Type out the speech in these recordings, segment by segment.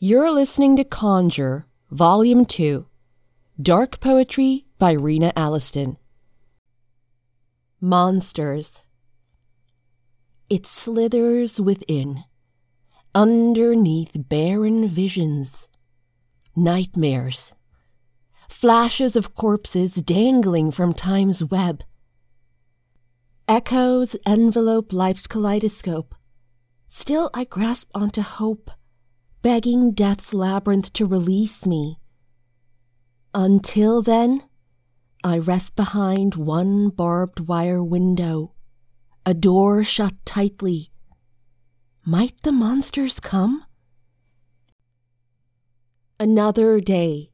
You're listening to Conjure, Volume 2, Dark Poetry by Rena Alliston. Monsters. It slithers within, underneath barren visions, nightmares, flashes of corpses dangling from time's web. Echoes envelope life's kaleidoscope. Still I grasp onto hope, begging death's labyrinth to release me. Until then, I rest behind one barbed wire window, a door shut tightly. Might the monsters come? Another day.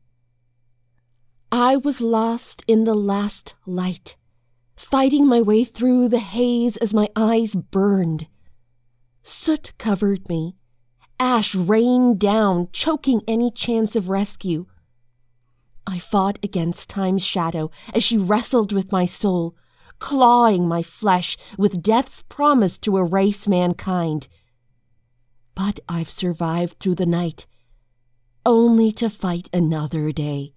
I was lost in the last light, fighting my way through the haze as my eyes burned. Soot covered me. Ash rained down, choking any chance of rescue. I fought against time's shadow as she wrestled with my soul, clawing my flesh with death's promise to erase mankind. But I've survived through the night, only to fight another day.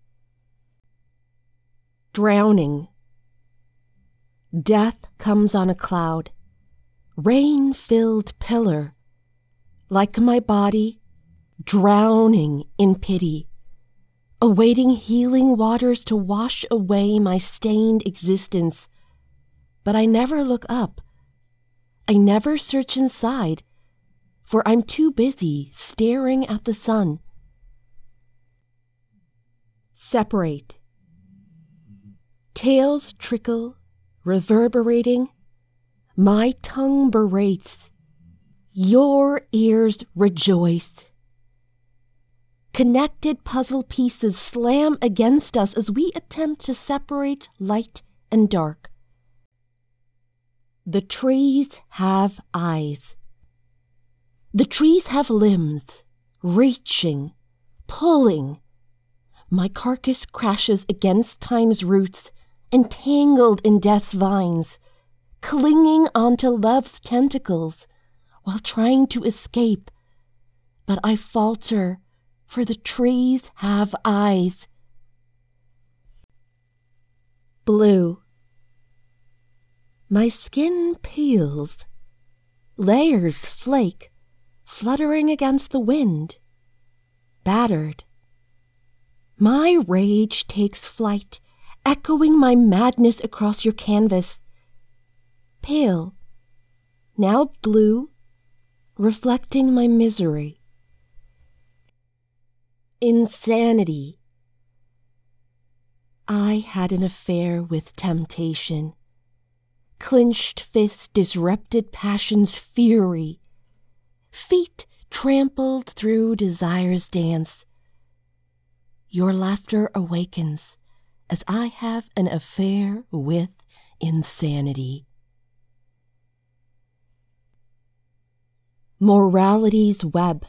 Drowning. Death comes on a cloud, rain-filled pillar, like my body, drowning in pity, awaiting healing waters to wash away my stained existence. But I never look up. I never search inside, for I'm too busy staring at the sun. Separate. Tales trickle, reverberating. My tongue berates. Your ears rejoice. Connected puzzle pieces slam against us as we attempt to separate light and dark. The trees have eyes. The trees have limbs, reaching, pulling. My carcass crashes against time's roots, entangled in death's vines, clinging onto love's tentacles, while trying to escape, but I falter, for the trees have eyes. Blue. My skin peels. Layers flake, fluttering against the wind. Battered. My rage takes flight, echoing my madness across your canvas. Pale. Now blue, reflecting my misery. Insanity. I had an affair with temptation. Clenched fists disrupted passion's fury. Feet trampled through desire's dance. Your laughter awakens as I have an affair with insanity. Morality's web.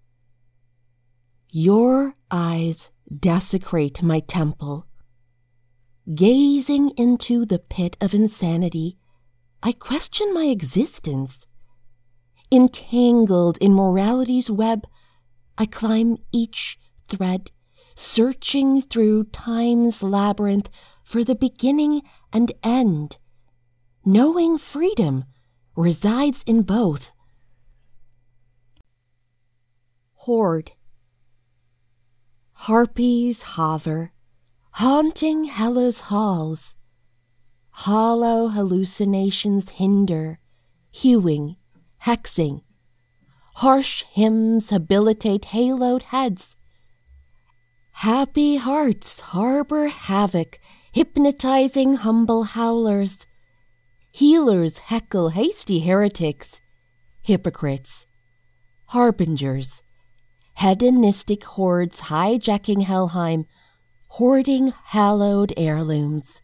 Your eyes desecrate my temple. Gazing into the pit of insanity, I question my existence. Entangled in morality's web, I climb each thread, searching through time's labyrinth for the beginning and end, knowing freedom resides in both. Horde. Harpies hover, haunting Hela's halls. Hollow hallucinations hinder, hewing, hexing. Harsh hymns habilitate haloed heads. Happy hearts harbor havoc, hypnotizing humble howlers. Healers heckle hasty heretics, hypocrites, harbingers. Hedonistic hordes hijacking Helheim, hoarding hallowed heirlooms.